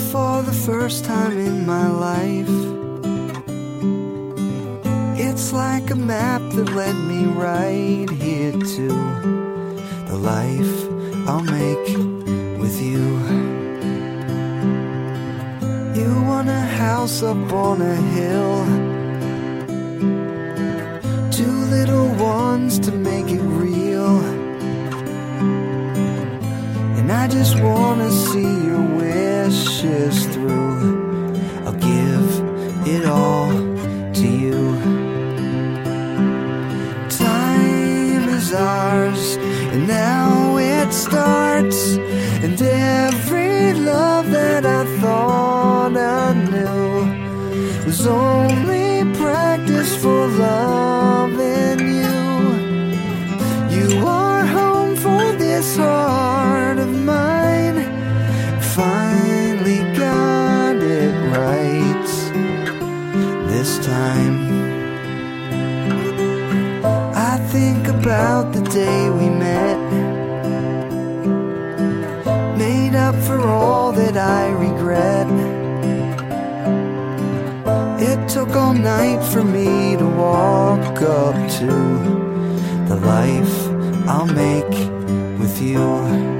for the first time in my life. It's like a map that led me right here to the life I'll make with you. You want a house up on a hill, 2 little ones to make it real, and I just wanna see your wishes through. I'll give it all to you. Time is ours, and now it starts, and every love that I thought I knew was only practice for loving you. You are home for this heart of mine. Finally got it right this time. I think about the day we met, made up for all that I regret. It took all night for me to walk up to the life I'll make with you.